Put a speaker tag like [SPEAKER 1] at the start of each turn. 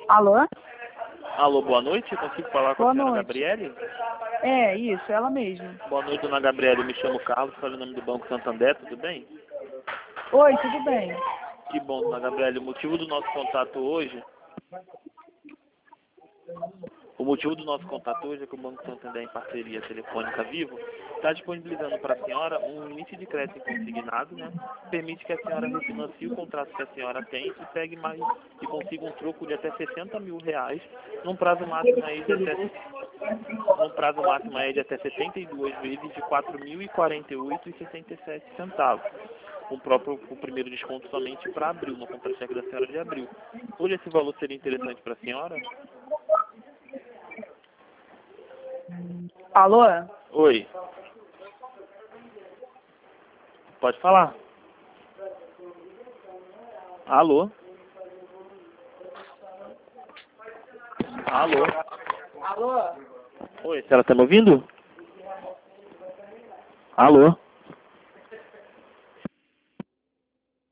[SPEAKER 1] Alô?
[SPEAKER 2] Alô, boa noite. Consigo falar com
[SPEAKER 1] Boa
[SPEAKER 2] a senhora
[SPEAKER 1] noite.
[SPEAKER 2] Gabriele?
[SPEAKER 1] É, isso, ela mesma.
[SPEAKER 2] Boa noite, dona Gabriele. Eu me chamo Carlos, falo em nome do Banco Santander, tudo bem?
[SPEAKER 1] Oi, tudo bem?
[SPEAKER 2] Que bom, dona Gabriele. O motivo do nosso contato hoje é que o Banco Santander, em parceria telefônica Vivo, está disponibilizando para a senhora um limite de crédito consignado, né? Permite que a senhora refinancie o contrato que a senhora tem e pegue mais e consiga um troco de até 60 mil reais num prazo máximo aí de até 72 vezes de 4.048,67 centavos. O primeiro desconto somente para abril, no contra-cheque da senhora de abril. Hoje esse valor seria interessante para a senhora?
[SPEAKER 1] Alô?
[SPEAKER 2] Oi, pode falar. Alô? Alô?
[SPEAKER 1] Alô?
[SPEAKER 2] Oi, a senhora está me ouvindo? Alô?